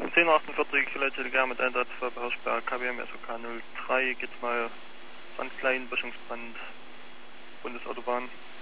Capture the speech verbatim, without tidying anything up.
zehn achtundvierzig Kilometer mit Einsatz für beherrschbar K B M S O K null drei, geht's mal Brandklein, Böschungsbrand, Bundesautobahn.